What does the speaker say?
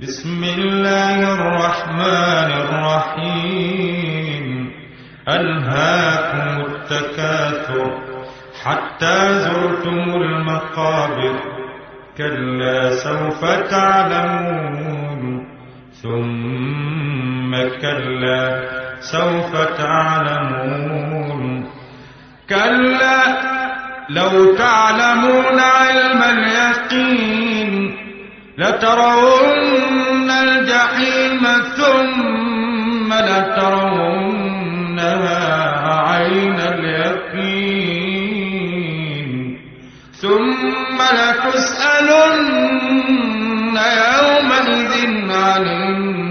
بسم الله الرحمن الرحيم. ألهاكم التكاثر حتى زرتم المقابر، كلا سوف تعلمون ثم كلا سوف تعلمون. كلا لو تعلمون علم اليقين لترون الجحيم ثم لترونها عين اليقين ثم لتسألن يومئذ عن